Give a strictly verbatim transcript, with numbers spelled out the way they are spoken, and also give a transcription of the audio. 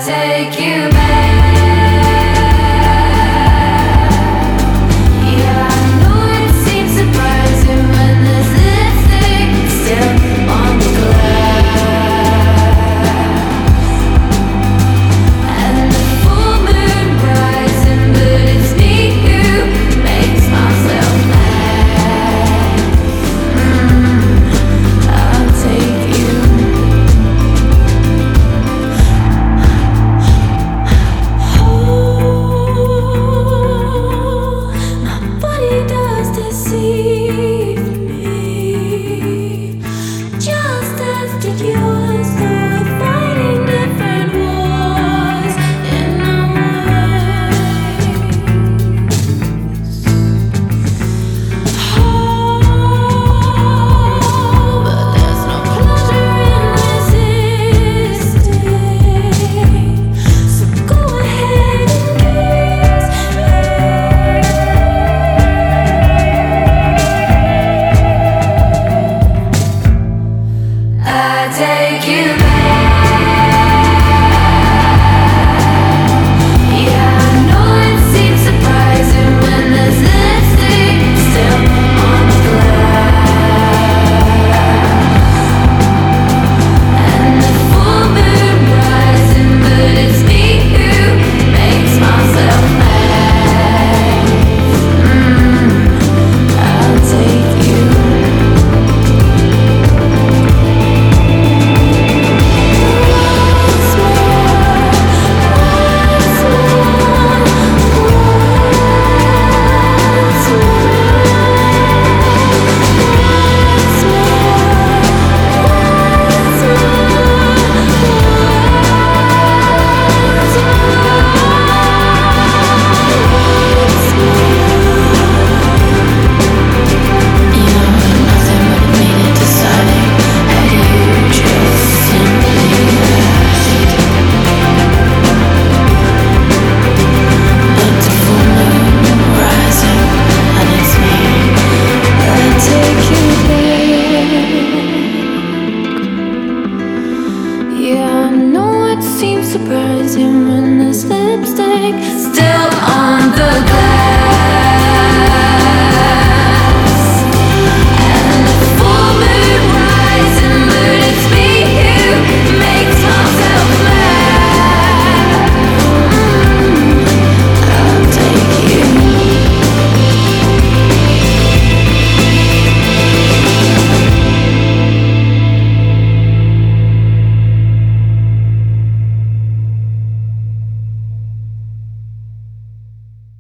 take you back. Yeah, I know it seems surprising when there's lipstick still on the glass, and the full moon rising, but it's me who makes myself mad. Mm, I'll take you. My body does deceive me, just as did yours, though we're fighting different wars in our ways. Oh, but there's no pleasure in resisting, so go ahead and kiss me. I take you back. Yeah, I know it seems surprising when there's lipstick still on the glass, and the full moon rising, but it's me who makes myself mad. Mm, I'll take you. Once more, once more, once yeah, I know it seems surprising when there's lipstick